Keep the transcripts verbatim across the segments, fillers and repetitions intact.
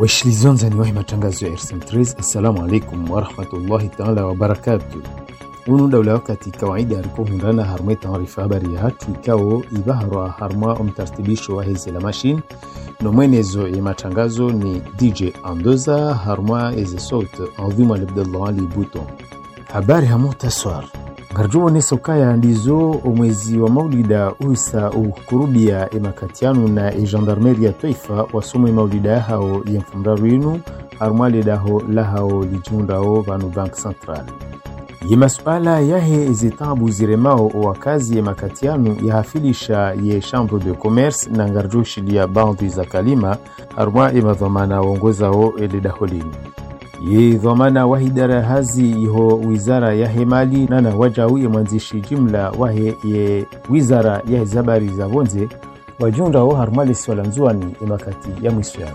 وشليزون زنوه matangazo ya R S M three. Assalamu alaikum wa rahmatullahi ta'ala wa barakatuh. Unu dawla wakati kawaida ariko hundana harmai taarifa habari ya hatu ikao ibahara harma umtartibisho wa hizi la machine. No mwenezo ya matangazo ni D J Andoza harma eze sauti Adhima Abdullah Ali Bouton. Habari hamutaswar. Garjuwa nesokaya ndizo umwezi wa maulida uisa ukurubia emakatianu na e gendarmeria taifa wasome maulida hao ya mfumraru inu harumali daho lahao lijundao vanu bank central. Ye masuala yahe ezitabu ziremao wakazi emakatianu ya hafilisha ye chambre de commerce na ngarjushili ya baadhi za kalima haruma emadhamana wongozao elidaholinu. Ye dhamana wahidara hazi iho wizara ya hemali na na wajau ya mwanzishi jimla wahe ye wizara ya zabari za bonze wajunda wa harmali swala mzuani emakati ya mwisuyana.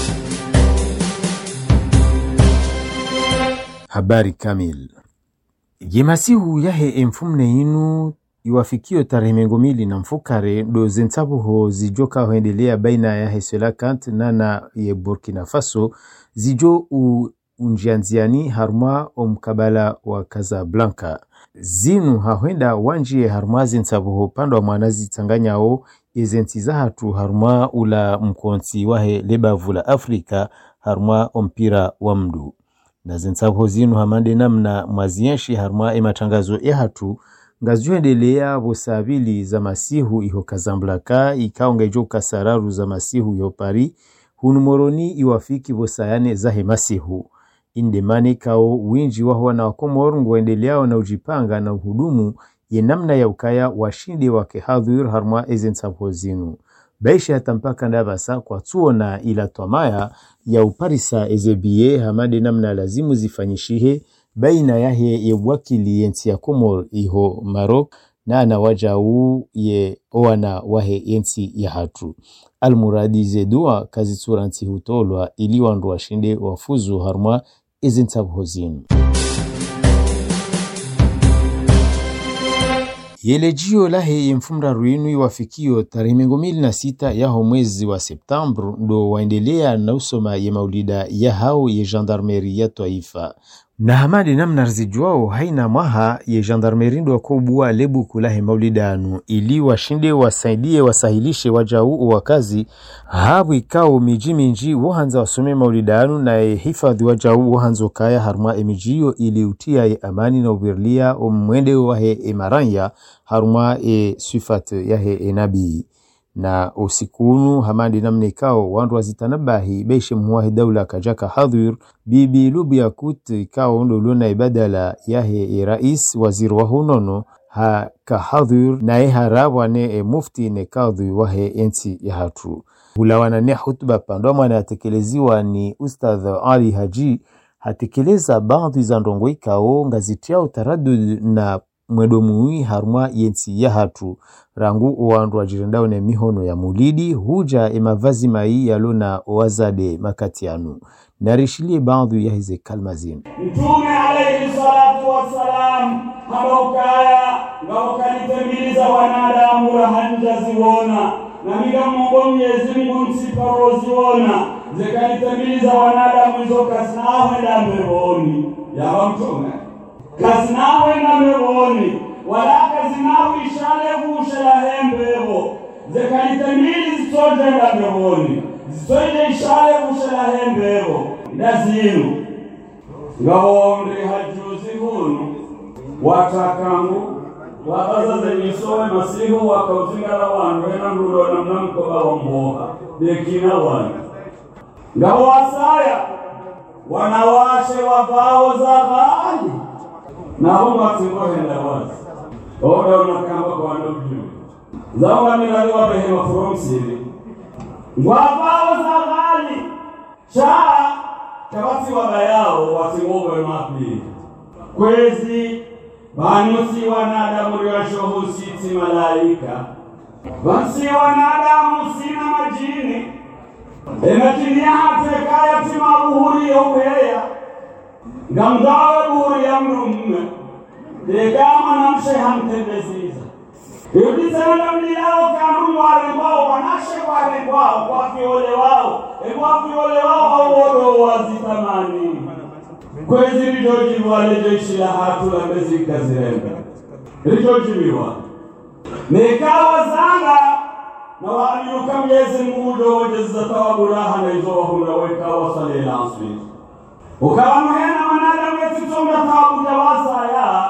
Habari kamil. Ye masihu yahe emfumne inu iwafikio tarehe mengomili na mfukare do zentabuho zijoka huendelea baina ya hesela kant na na ye Burkina Faso zijo u unjianziani harma omkabala wa Casablanca. Zinu hahuenda wanjie harma zinsabuho pando wa mwanazi tanganyao ezentiza hatu harma ula mkonsi wahe lebavu la Afrika harma ompira wa mdu. Na zinsabuho zinu hamande namna mwazienshi harma ematangazo ya hatu ngazuendelea vosabili za masihu iho Casablanca ikaongejo kasararu za masihu yo Paris hunumoroni iwafiki vosayane zahe masihu. Indemani kao winji wahuwa na wakomoru nguendeleao na ujipanga na uhudumu ye namna ya ukaya washinde wake hadhur harma ezensabuho zinu. Baisha hatampaka ndabasa kwa tuo na ila tomaya ya uparisa ezebie hamade namna lazimu zifanyishihe baina yahe ye wakili yensi ya komor iho Marok na anawaja uu ye oana wahe yensi ya hatu. Almuradi zedua kazi turanti hutolwa ili wandu washinde wafuzu harma ezensabuho zinu. Yelejio lahe yemfumra ruinu iwafikio tarehe mengomili na sita yaho mwezi wa Septambru ndo waendelea na usoma ye maulida ya hao ye gendarmeri ya taifa. Na hamadi namna rzijuao haina maha ye gendarmeri ndo wakobua lebu kulahe maulida anu ili washinde wasaidie wasahilishe wajau wakazi habu ikao miji minji wahanza wasome maulida anu na hifadhi wajau wahanzo kaya harma emijiyo ili utia ye amani na ubirlia o mwende wahe emaranya harma e sifat yahe e nabii. Na usikunu hamadi namne kao wandu wazitanabahi beishe muwahi daula kajaka hadhur bibi lubi ya kuti kao ndo luna ibadala yahe e rais wazir wahunono ha ka hadhur na e harawane e mufti ne kadhu wahe ensi ya hatu. Hulawana ne hutuba pandoma na tekeleziwa ni Ustadh Ali Haji hatekeleza baadhi za ndongo ikao ngazitia utaradud na mwedomui harma yensi ya hatu rangu uwandu wajirendao ne mihono ya mulidi huja emavazi mai yalona wazade makatianu. Narishilie baadhi ya hizi kalmazini. Mtume alayhi salatu wassalam habaukaya ngaukanitembiliza wanadamu rahanja ziwona na miga mungu mnyezi mungu msiparo ziwona zekanitembiliza wanadamu izo kasinawe na mewoni ya mtume kasinawe na mewoni wala kasinawe ishale vushe la hembevo zekanitemili zitoje na mewoni zitoje ishale vushe la hembevo ndazinu ngawomri hajuzi hunu watakangu wakaza zenyisowe masihu wakauzingala wandu ena mrudo na mnamkoba wamboha dekina wani ngawasaya wanawashe wavao za ghali na honga tingohenda wazi oda unakamba kwa wandobiu zaunga milaliwa behema furomsiri wavao za ghali shaa kabati wabayao watingowe mapi kwezi banusi wanadamu riwashohu siti malaika bansi wanadamu sina majini emakini ya hatekaya tima buhuri ya upeya gamdawe buhuri ya mrumme dekama namshe hamtendeziza Yudisanga mlilao kanungu wale wao wanashe wale wao kwa kiole wao. Kwa kiole wao au wado wazitamani. Kwezi rijoji wale jeshi la hatu la mezi kazirenga. Rijoji miwa. Nikawa zanga na waliuka mjezi mgudo wajeza tawaburaha na izo wahuna weka wasale lanswi. Ukawa muhena manada mwetitonga tawabuja wasaya.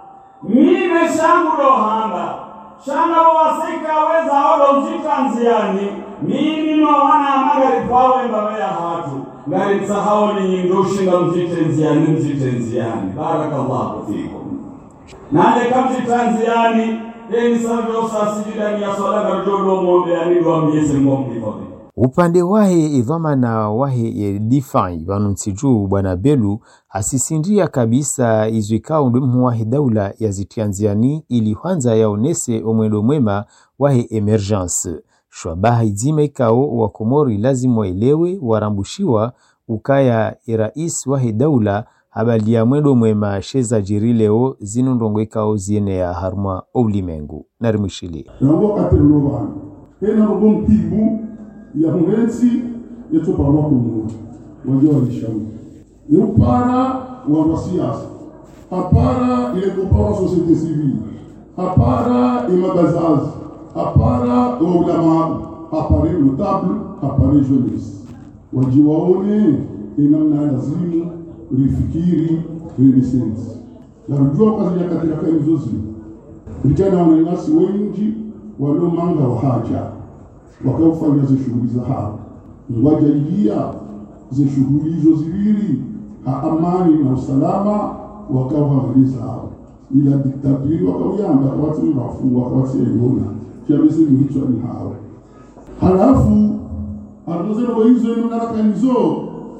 Mime shangu rohanga. Shanga wasika weza olo mzika nziani. Mimi no wana magari pawe mbabe ya hatu. Ngari msahao ni nyindoshi nga mzite nziani mzite nziani. Barakallahu fikum. Nale kamzita nziani. Deni savyo sasijida ni ya swala garjodo mwombe ya nidu wa mjese mwombe fadi. Upande wahe idhamana wahe ye difai wanunsiju bwana Belu hasisindia kabisa izuikao ndumu wahe daula ya zitianziani ili kwanza yaonese omwendo mwema wahe emergence. Shwabaha izime kao wa Komori lazima waelewe warambushiwa ukaya irais wahe daula habali ya mwendo mwema sheza jirileo zinu ndongwekao ziene ya harma ulimengu. Narimishili. Nango katerulobani. Hena rubong tibu ya hungensi yetu parwa kumu wajua lishauri ni upara wa masiasa apara ile kupara societe civile apara imagazazi apara ulama apare notable apare jeunesse wajiwaone inamna lazimu rifikiri renaissance la rujua kazi ya katika kazi vijana wananasi wengi walio manga wa haja wakafanya ze shughuli za hapa ngwajalia ze shughuli hizo zibili amani na usalama wakavamaliza hapa ila diktaturi wakauyamba watu wafungwa watu eliona kiasi hicho ni hao halafu anazero hizo ndio nakanizo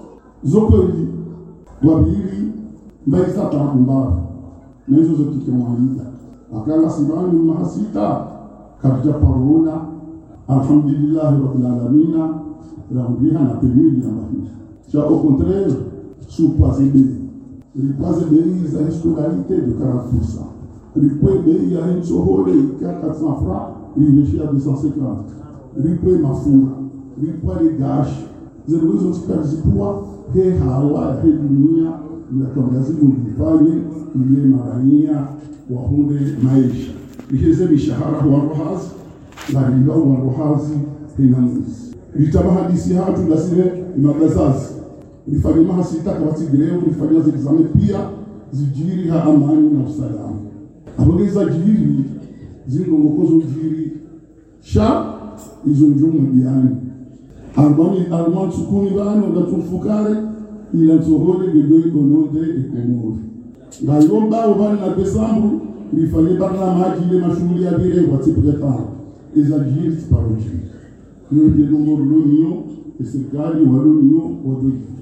zokoli wabili mbaisa takumba na hizo zote kimwaida akala simani mahasita katika parona. Alhamdulillah rabbil alamin rambiha na pemili ya maisha. Ça au contraire sous-passé de repasse de sa scolarité de quarante pour cent. Ripoe de ya une sohole quatre cents francs, il est à deux cent cinquante. Ripoe mafura, ripoe de gash. Zero hizo sikazipua he hawa he dunia na tangazi mfanye ile marania wahunde maisha. Iheze mishahara wa rohazi la ilao wa rohazi hinamuzi. Litama hadisi hatu dasile imagazazi. Lifanya mahasita kwa tigreo, lifanya zilizame pia zijiri ha amani na usalama. Abogeza jiri zingo ngokozo jiri sha izo njumu biani. Albani alman sukuni bano ndatufukare ila nsohole gedoi onode ekomori. Ngayomba ubani na Desambu lifanya barna maji ile mashughuli ya bire wa tipretana. Iza jiri tiparoji. Nyo jedo morlonio esekali walonio wadojifa.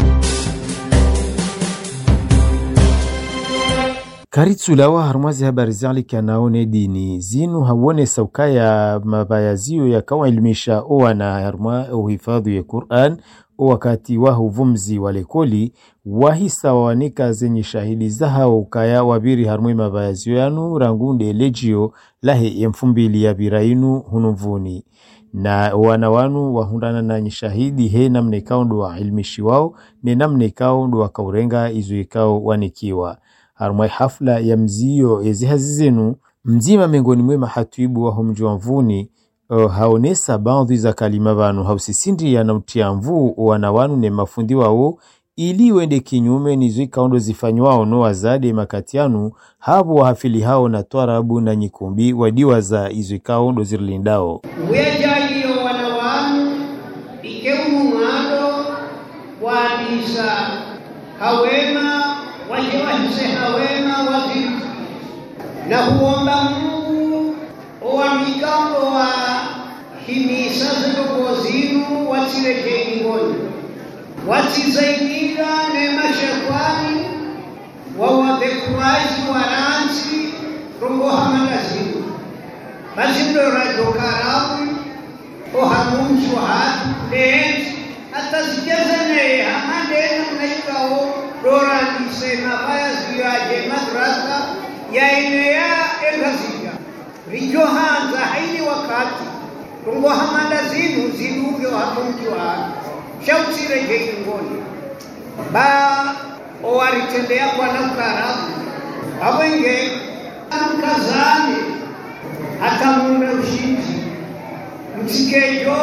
Karitsulawa harmazi habari zali kanaone dini zinu hawone saukaya mabayazio ya kawa ilmisha owa na harma uhifadhu ya Qur'an o wakati wa huvumzi walekoli wahisa wanika zenye shahidi zaha ukaya wabiri harmwe mabayazio yanu rangunde legio lahe emfumbili ya birainu hunuvuni na wana wanu wahundana na nyishahidi he namne kaundu wa ilmishi wao ne namne kaundu wa kaurenga izuikao wanikiwa. Harumai hafla ya mzio ezihazi zenu mzima mengoni mwema hatuibu wa humjua mvuni uh, haonesa baadhi za kalima vanu hausisindi ya nautia mvu wanawanu ne mafundi wao ili wende kinyume nizui kaundo zifanywa ono wazade makatianu habu wa hafili hao na tuarabu na nyikumbi wadiwa za izui kaundo zirlindao. Wejalio wanawanu ikeumu mwado wadisa hawema wajewahise hawema waziri na huomba Mungu wa mikambo wa himisa ziluko zinu watilekeni ngoni watizaidira nema shekwani wawapekuwaji waransi rungo hamana zinu bazindo radokarawi ohamunchi wahatu leenti hata zikezene hamandena mnaikao dora nisema baya ziyaje madrasa ya enea elgazia rijo hanza haili wakati rungo hamanda zinu ziluvyo hatumkiwa shautire jengoni ba owaritendea kwa naukarabu awenge mkazani hata mume ushindi msikejo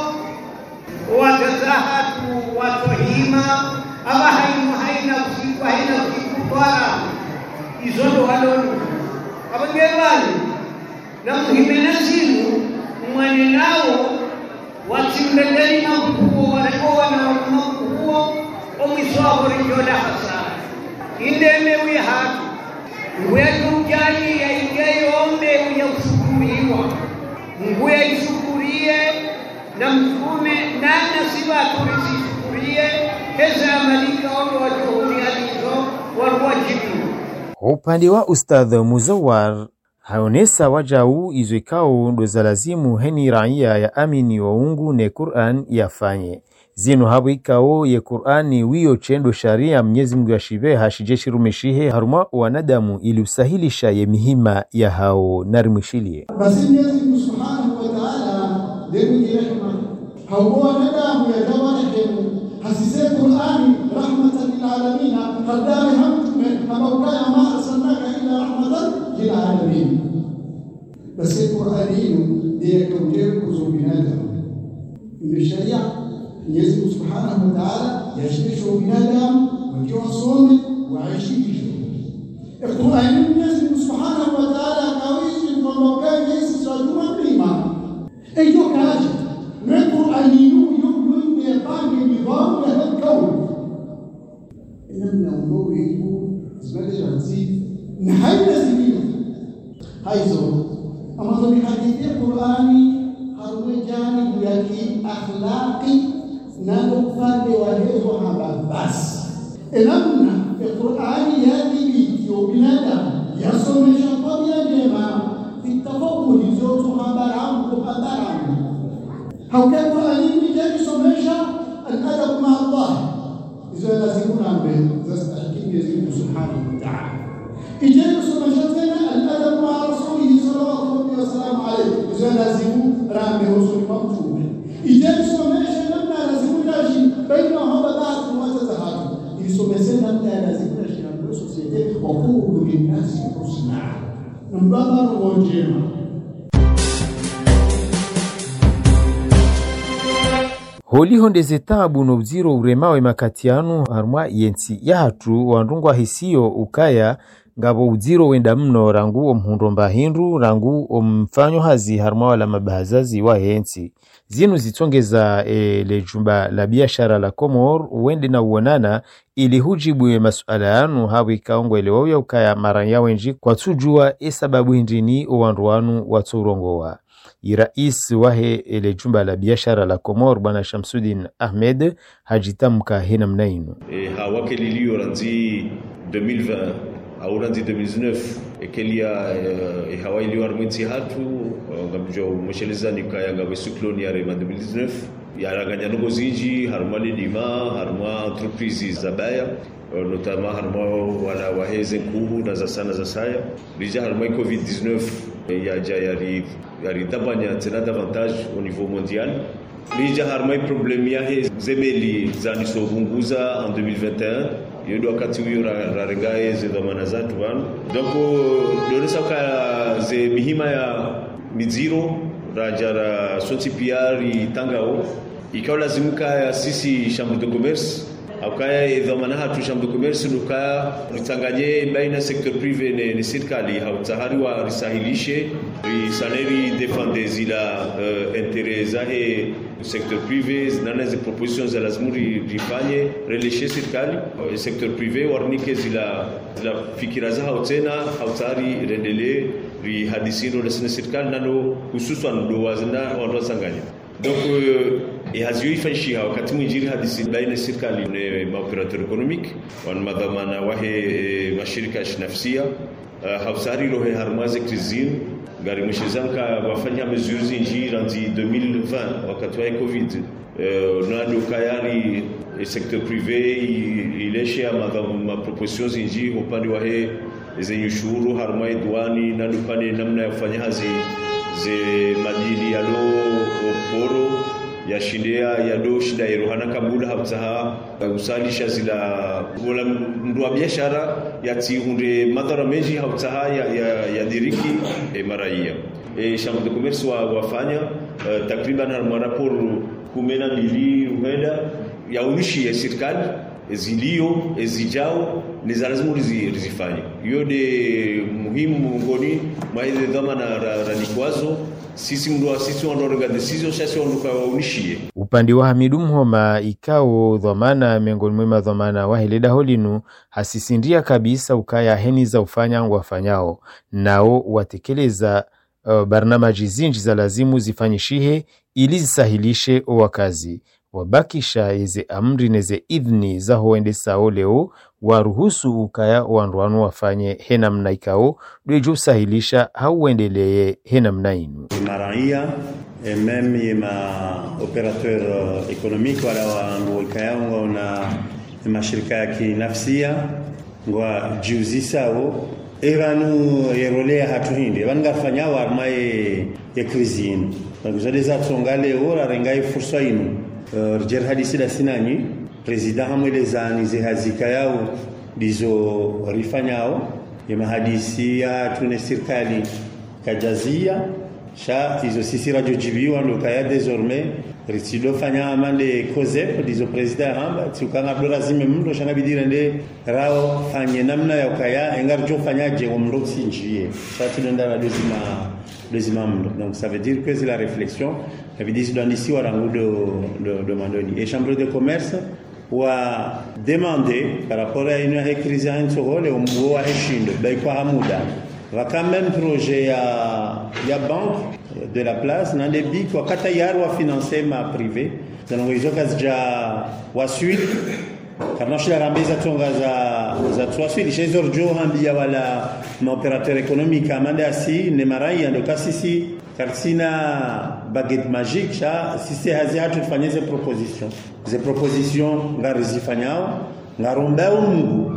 watatahatu watohima aba hainu haina usiku haina usiku twara izondo walonu abagerwani na muhimena zinu mwane nao watimbeleni na mkuo warekowa na mkuo omiswabo rijoda hasara indemewi hatu nguya jumjani ya ingeyo ombe uya ushukuriwa nguya ishukurie na mtume nana siba turishukurie heza amalika ono wajuhuri alizo warwajibu. Upande wa Ustadh Muzawar haonesa wajau izwekao ndo za lazimu heni raia ya amini wa ungu ne Qur'an yafanye zinu habu ikao ye Qur'ani wiyo chendo sharia Mwenyezi Mungu yashive hashijeshi rumeshihe haruma wanadamu ili usahilisha ye mihima ya hao narimwishilie. Basi Mwenyezi Mungu Subhanahu wa Ta'ala demu rehema hao wanadamu ya dawana hemu hasise Qur'ani rahmatan lil alamin hadami hamtume kama ukaya ma arsalnaka ila rahmatan lil alamin. Basi Qur'ani ndiye kaujeu kuzubinadamu ndio sharia Mwenyezi Mungu Subhanahu wa Ta'ala yashirikisha binadamu wakiwa wasome waishikishe. Qur'ani Mwenyezi Mungu Subhanahu wa Ta'ala kawishi kwamba kama Yesu sajuma prima. Ejo kaje. Na Qur'ani yu yu ni pange ni wao ya kauli. Ina mnaongo hiyo zibale janzi na haina zingine. Haizo. Amazo ni hadithi ya Qur'ani harwe jani ya akhlaqi na upande wa hizo hababasi enamna Qur'ani yadhibiti binadamu yasomesha tabia njema vitafaulu hizo habaramu kwa habaramu hauka Qur'ani inajisomesha al-adab ma Allah hizo lazima ambe zastahiki Mwenyezi Mungu Subhanahu wa Ta'ala inajisomesha tena al-adab ma Rasulih sallallahu alaihi wasallam alayhi hizo lazima rambe Rasul mtume inajisomesha baina haba baadhi watazahatu ilisomesena mta lazima shirika societe wakuu linasi kusna mbaba ngojema. Holi honde zetabu no uziro uremawe makatiano harma yensi yahatu wandungwa hisio ukaya ngabo uziro wenda mno rangu omhundo mbahindu rangu omfanyo hazi harma wala mabazazi wa yensi zinu zitongeza e, le jumba la biashara la Komor uende na uonana ili hujibu ya masuala yanu hawi kaongo ele wawia ukaya maranya wenji kwa tujua e sababu hindini uwanruanu waturongowa. Irais wahe ele jumba la biashara la Komor bwana Shamsuddin Ahmed hajitamka hina mnainu. E, hawake lilio ranzi deux mille vingt au ranzi deux mille dix-neuf ekelia e, hawa ilio armwenzi hatu ngabjo msheleza nikaya ngabe cyclone ya deux mille dix-neuf yaraganya nugo zinji harmali dima harma entreprises zabaya notamment harma wala waheze kuhu na za sana za saya bija harma covid dix-neuf ya jayari yari tabanya tena davantage au niveau mondial bija harma problème ya zemeli za nisobunguza en deux mille vingt et un yodo wakati huyo rarengae ze dhamana zatu bana donc donesa ka ze mihima ya miziro rajara sonti piari tangao ikawa lazimika ya sisi chambre de commerce akaya dhamana hatu chambre de commerce nuka nitanganye baina secteur privé ne, ne serikali hautahari wa risahilishe risaneri defende zila uh, intérêt zahe secteur privé nana ze propositions za lazimuri rifanye releshe serikali uh, secteur privé warnike zila zila fikira za hautena hautahari rendele ri hadisino la serikali nano hususan do wazna wando sanganya. Donc e hazio fanshi wakati mwinjiri hadisi baina serikali na maoperateur economique wan madhamana wahe mashirika shinafsia hausari rohe harmaze krizin gari mshizanka wafanya mesures inji ranzi deux mille vingt wakati wa covid na do kayari secteur privé ilesha madhamana propositions inji upande wahe zenye ushuru harma idwani na dupane namna ya kufanya hazi ze madini ya lo poro ya shindea ya do shida irohana kabula habzaha usalisha zila wala mdu wa biashara ya tihunde madhara mengi habzaha ya, ya, ya diriki e maraia e chambre de commerce wa wafanya uh, takriban harma raporo kumi na mbili ruhenda ya unishi ya serikali zilio ezijao ni lazima rizifanye hiyo de muhimu ngoni maile dhamana ranikwazo sisi mdo sisi wanaorenga decision sasa waunishie upande wa Hamidu Mhoma ikao dhamana miongoni mwa dhamana wa Heleda Holinu hasisindia kabisa ukaya heni za ufanya wafanyao nao watekeleza uh, barnamaji zinji za lazimu zifanyishihe ili zisahilishe wakazi wabakisha eze amri neze idhni za hoende sao leo waruhusu ukaya wanruanu wafanye hena mnaikao dwejo sahilisha hauendeleye hena mnainu maraia et même ma opérateur économique wala wangu ukaya na mashirika ya kinafsia ngwa juzi sao evanu yerolea hatuhinde vangafanya warmae ya krizini nguzadeza tsongale ora rengai fursa inu rjer hadisi da sinani president hamwelezani ze hazika yao dizo rifanyao ya hadisi ya tune serikali kajazia sha izo sisi radio jibiwa ndo kaya désormais ritido fanya amande koze dizo president hamba tukanga dora zime mndo shanga bidire nde rao fanye namna ya kaya engarjo fanyaje omndo sinjie sha tudenda na deuxième deuxième mndo donc ça veut dire que c'est la réflexion evidisi dans ici warangu de de de mandoni et chambre de commerce wa demander par rapport à une crise en Sogole au mbo wa heshindo bai kwa hamuda va quand même projet ya ya banque de la place na debi kwa kata yaro wa financer ma privé dans les occasions ja wa suite karna shila rambiza tonga za za twaswili chez orjo hambia wala na opérateur économique amanda si ne marai ndo kasisi karsina baguette magique cha sisi hazi hatu tufanye ze proposition ze proposition ngari zifanyao ngarombao Mungu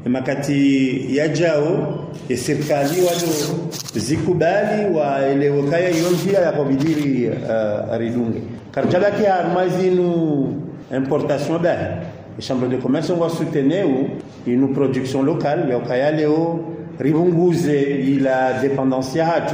makati yajao ya serikali wado zikubali waelewe kaya yompia ya kubidiri uh, ridunge karjala ki armazinu importation ba chambre de commerce va soutenir une production locale ya kaya leo ribunguze ila dépendance ya hatu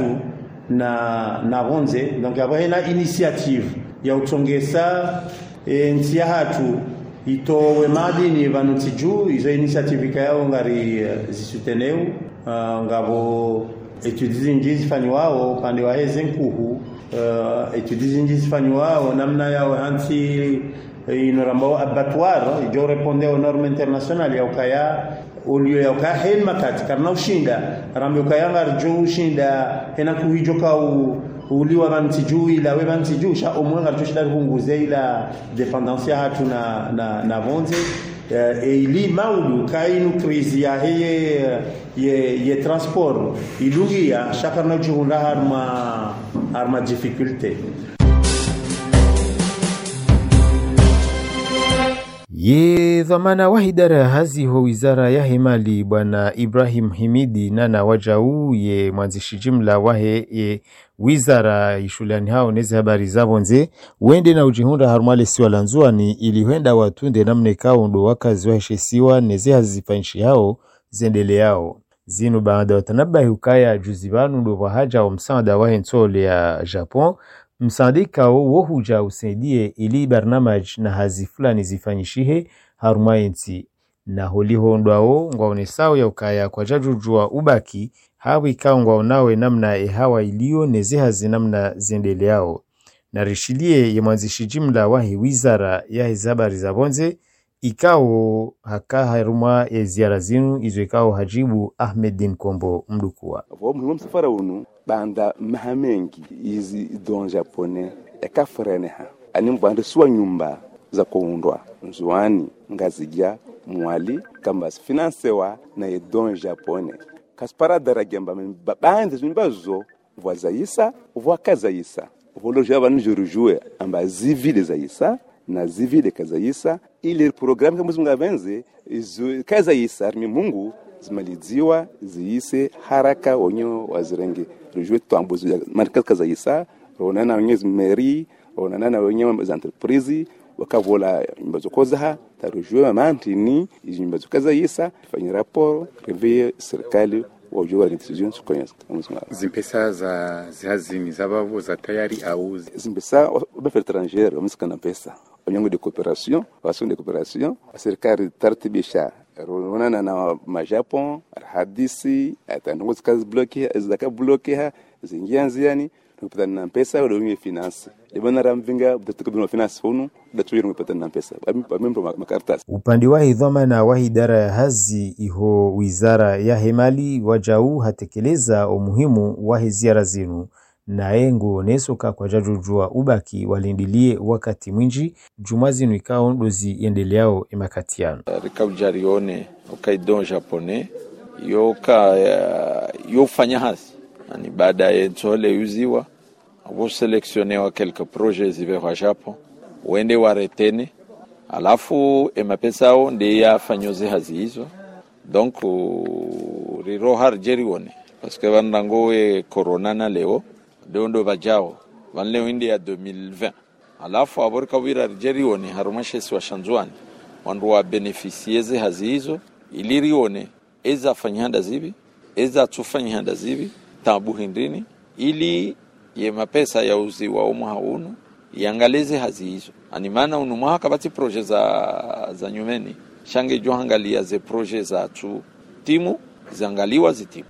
na na ronze donc yaba na initiative ya utongesa e, ntia hatu itowe madini vanutiju izo initiative kayao ngari uh, zisuteneu uh, ngabo etudes zinji zifanywa upande wa Hezenkuhu uh, etudes zinji zifanywa namna yao anti inorambao abattoir ijo répondait aux normes internationales ya ukaya ulio ya ukaya hen makati karna ushinda rambe ukaya ngarjo ushinda hena kuhijo ka uliwa bantiju ila we bantiju sha omwe ngarjo shida kunguze ila dépendance hatu na na na vonze e ili maudu kainu crise ya heye ye ye transport ilungia shakarna junda harma harma difficulté ye dhamana wa idara hazi ho wizara ya himali bwana Ibrahim Himidi nana wajau ye mwanzishi jimla wahe ye wizara ishulani hao nezi habari zabonze wende na ujihunda harumale siwa lanzuani ili huenda watunde namne kao ndo wakazi waheshesiwa nezi hazifanshi hao zendele yao zinu baada watanabahi ukaya juzibanu ndo wahaja wa msaada wahe nsole ya Japon msaadika wohuja usaidie ili barnamaj na hazi fulani zifanyishihe harumayensi na holiho ndwao ngwaonesao ya ukaya kwa jajujua ubaki hawi kao ngwaonawe namna e hawa ilio neze hazi namna zendele yao na rishilie ya mwanzishi jimla wahi wizara ya hizabari za bonze ikao haka haruma ya ziara zinu izo ikao hajibu Ahmedin Kombo mdukua wa muhimu msafara unu banda mahamengi izi don japonais ekaforeneha ani mbanda suwa nyumba za kuundwa nzuani ngazija mwali kamba financewa na don japonais kaspara daragemba banda nyumba zo vwazayisa vwakazayisa voloja banu jorujue amba zivile zayisa na zivile kazayisa ile program kama zunga benze izo kazayisa armi Mungu zimaliziwa ziise haraka wenyewe wazirenge rejue tuambuzi markazi kaza isa ronana wenyewe meri ronana wenyewe za entreprise wakavola nyumba zokozaha tarujue mantini nyumba zokaza isa fanya rapport revie serikali wajua decision sukonyeza zimpesa za zazini zababu za tayari au zimpesa bafa étranger wamsikana pesa wanyango de coopération waso de coopération serikali tartibisha ronana na majapon hadisi atango zikazi bloquer zaka bloquer zingianziani tupata na pesa wala wenye finance libana ramvinga butakubina finance hunu datuiro mpata na pesa member makartasi. Upande wa hidhama na wa idara ya hazi iho wizara ya hemali wajau hatekeleza umuhimu wa ziara zinu na engo nesoka kwa jajujua ubaki walindilie wakati mwinji jumazi nwikao ndozi endeleao emakatiano rikaujarione ukaidon japonais yoka yofanya hazi ani baada ya ntole yuziwa abo selectionnewa quelques projets zive kwa Japon wende waretene alafu emapesao ndi yafanyoze hazi hizo donc riro harjerione parce que vandangoe corona na leo ndio bajao vanleo indi ya deux mille vingt alafu aborika wira harjerione harumashe si washanzwani wandu wa beneficieze hazi hizo ilirione eza fanyanda zivi eza tufanyanda zivi tabu hindini ili ye mapesa ya uzi wa umu haunu yangaleze hazi hizo animana unu mwaka bati proje za za nyumeni shange jo hangalia ze proje za tu timu zangaliwa zitimu.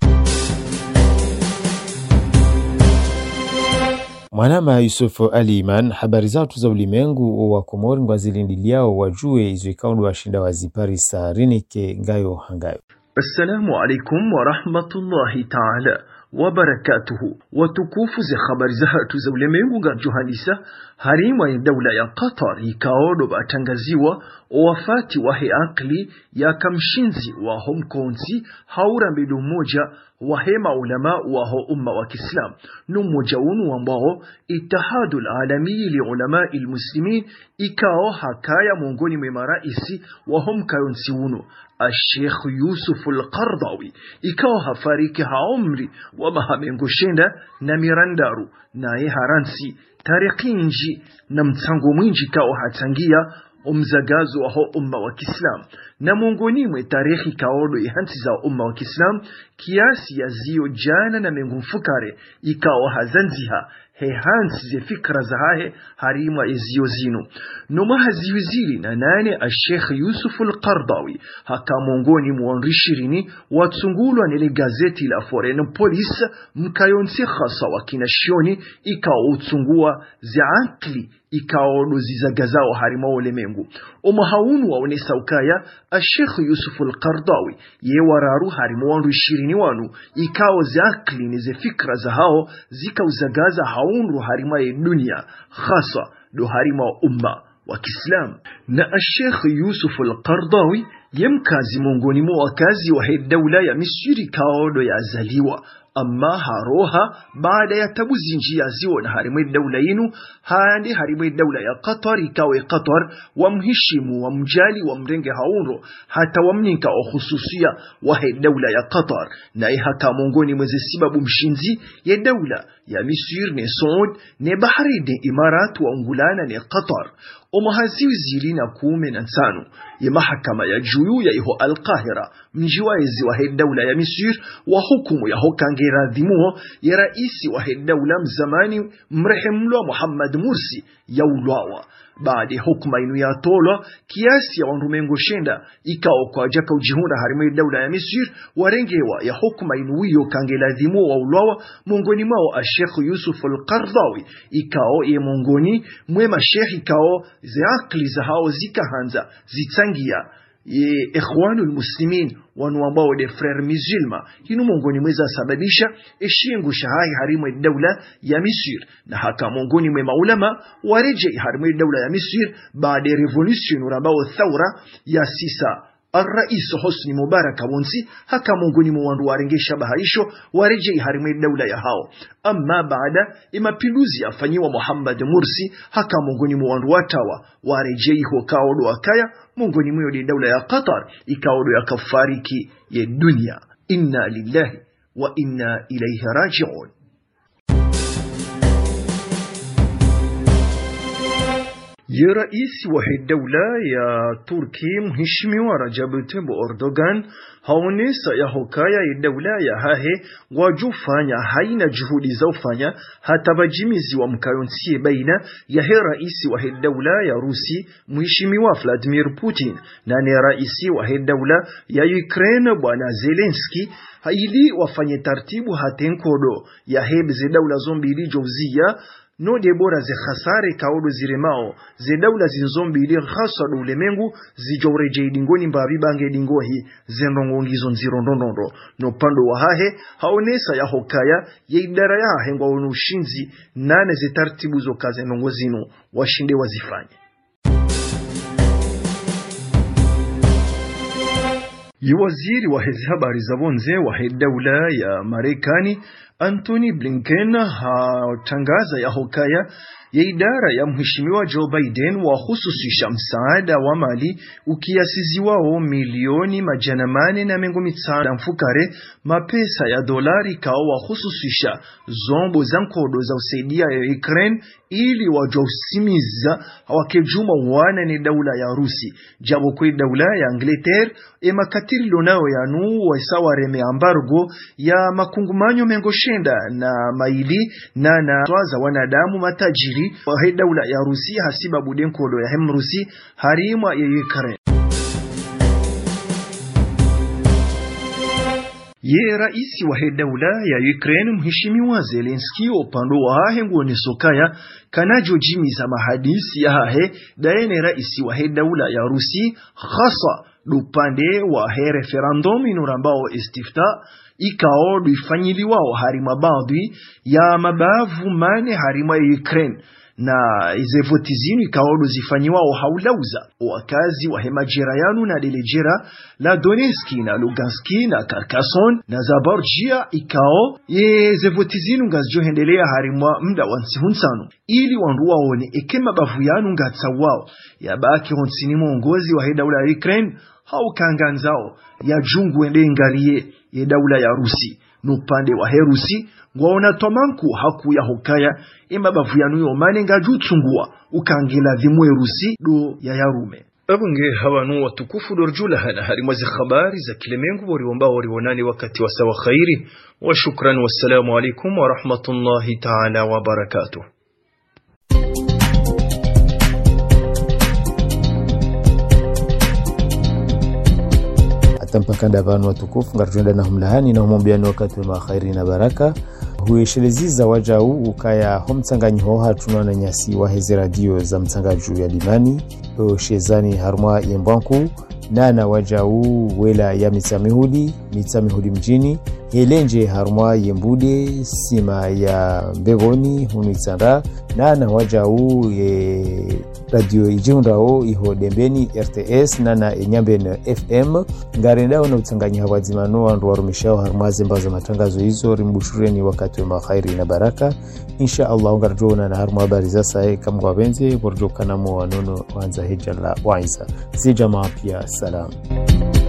Mwanama Yusufu Aliman habari zatu za ulimengu wa Komori ngwazilindiliao wajue izo ikaundu wa shinda wazipari saa rinike ngayo hangayo. Assalamu alaikum wa rahmatullahi ta'ala wa barakatuhu. Watukufu ze habari zatu za ulimengu nga Johanisa harima ya dawla ya Qatar ikaodo batangaziwa wafati wahe akli ya kamshinzi wa homkonzi haura mbidu moja wahema ulama waho umma wa Kiislam numoja unu ambao Ittihadul Alami li Ulama al-Muslimin ikao hakaya miongoni mwa maraisi wa homkayonsi unu Sheikh Yusuf al-Qardawi ikao hafariki haumri wa mahamengo shenda na mirandaru naye haransi tarikinji na mtango mwinji kao hatangia umzagazo wa ho umma wa Kiislam na miongoni mwa tarehe kaodo ihansi za umma wa Kiislam kiasi ya zio jana na mengu mfukare ikao hazanziha hehansi ze fikra za hahe harima ezio zinu numa haziwizili na nane a Sheikh Yusuf al-Qardawi haka miongoni mwa rishirini watsungulwa nile gazeti la Foreign Police mkayonsi khasa wakinashioni ikao utsungua ze akli ikao dozizagazao harima ulemengu umahaunu waonesa ukaya a Sheikh Yusuf al-Qardawi ye wararu harima wandu ishirini wanu ikao ze akli nize fikra za hao zika uzagaza haunru harima ya dunia khasa do harima wa umma wa Kiislam na a Sheikh Yusuf al-Qardawi yemkazi miongoni mwa wakazi wa dawla ya Misri kaodo ya azaliwa amma haroha baada ya tabuzi njia ziwa na harimwe dawla yinu handi harimwe dawla ya Qatar ikawe Qatar wamhishimu wamjali wamrenge haunro hata wamninka wa khususia wa dawla ya Qatar na ihaka miongoni mweze sababu mshinzi ya dawla ya Misri ne Saud ne Bahrain ne Imarat wa ungulana ne Qatar umahaziwi zili na kume na tano ya mahakama ya juu ya iho Al-Qahira mjiwaezi wa dawla ya Misri wa hukumu ya hokange radhimuo ya raisi wa dawla mzamani mrehemlwa Muhammad Mursi ya ulwawa baada hukuma inu ya tolwa kiasi ya wandumengo shenda ikao kwa jaka ujihunda harimo dawla ya Misri warengewa ya hukuma inu hiyo kange radhimuo wa ulwawa mongoni mao a Sheikh Yusuf al-Qardawi ikao ye mongoni mwema Sheikh ikao ze akli za hao zikahanza zitsangia ye ikhwanul muslimin wanu ambao de frere musulma hinu mongoni mweza sababisha eshingu shahai harimo dawla ya Misri na haka mongoni mwe maulama wareje harimo dawla ya Misri baada revolution urambao thawra ya sisa Ar-Rais Hosni Mubarak wonsi haka mongoni mu wandu warengesha bahaisho warejei harimwe daula ya hao. Amma baada imapinduzi afanyiwa Muhammad Mursi haka mongoni mu wandu watawa warejei ho kaodo akaya mongoni mu yodi daula ya Qatar ikaodo ya kafariki ya dunia. Inna lillahi wa inna ilayhi raji'un. Ya raisi wa daula ya Turki mheshimiwa Recep Tayyip Erdogan haonesa ya hokaya ya daula ya hahe wajufanya haina juhudi za ufanya hata bajimizi wa mkayonsie baina ya he raisi wa daula ya Rusi mheshimiwa Vladimir Putin na ne raisi wa daula ya Ukraine bwana Zelensky ili wafanye tartibu hatenkodo ya hebze daula zombi ilijovzia no debora ze khasare kaodo ziremao ze daula zinzombi ili khaswa do ulemengu zijoureje idingoni mbabi bange dingohi zendongongizo nzirondondondo no pando wa hahe haonesa ya hokaya ya idara ya hahe ngwa onu ushinzi nane ze tartibu zo kaze nongozino washinde wazifanye. Waziri wa habari za bonze wa daula ya Marekani Anthony Blinken hatangaza ya hokaya ya idara ya mheshimiwa Joe Biden wa hususisha msaada wa mali ukiasizi wao milioni majana mane na mengo mitano mfukare mapesa ya dolari kao wa hususisha zombo za nkodo za usaidia ya Ukraine ili wajosimiza wakejuma wana ni daula ya Rusi jabo kwe daula ya Angleterre ema katiri lonao ya nuu wa isawa reme ambargo ya makungumanyo mengo shenda na maili na na twaza wanadamu matajiri wa daula ya Rusi hasiba budenkolo ya hem Rusi harima ya Ukraine. Ye raisi wa daula ya Ukraine mheshimiwa Zelensky upando wa hahe nguone sokaya kanajo jimi za mahadisi ya hahe daene raisi wa daula ya Rusi khasa dupande wa he referendum inurambao istifta ikao duifanyili wao harima baadhi ya mabavu mane harima ya Ukraine na ize voti zinu ikaodo zifanyiwao haulauza wakazi wa hemajera yanu na delejera la Donetsk na Lugansk na Kherson na Zaporizhia ikao ize voti zinu ngazijohendelea harimwa mda wansi hunsanu ili wandu waone ekema bavu yanu ngatsa wao ya baki honsini mwongozi wa daula ya Ukraine haukanganzao ya jungu ende ngaliye ya daula ya Rusi nupande wa Herusi ngwaona tomanku haku ya hokaya ima bavu yanu yomane ngajutungua ukangila dhimwe Rusi do ya yarume. Abunge hawanu watukufu dorjula hana harimwazi khabari za kilemengu wariwamba warionani wakati wa sawa khairi wa shukran wassalamu alaikum wa rahmatullahi ta'ala wa barakatuh. Tampakanda vanu watukufu ngarjunda na humlahani na humombiani wakati wa khairi na baraka huisheleziza wajau ukaya homtsanganyi hoha tunwana nyasi wa hezi radio za mtsangaju ya limani o shezani harmwa yembwanku nana wajau wela ya mitsamihudi mitsamihudi mjini helenje harmwa yembude sima ya mbegoni humitsanda nana wajau ye radio ijiundao iho dembeni R T S nana enyambene F M ngarendao na utsanganyi hawadzimano wandu warumishao harmaze mbazo matangazo hizo rimbushureni wakati wa khairi na baraka insha Allah ngarjona na harma habari za sae kama wabenze borjokana mo wanono wanza hijala waisa si jamaa pia salam.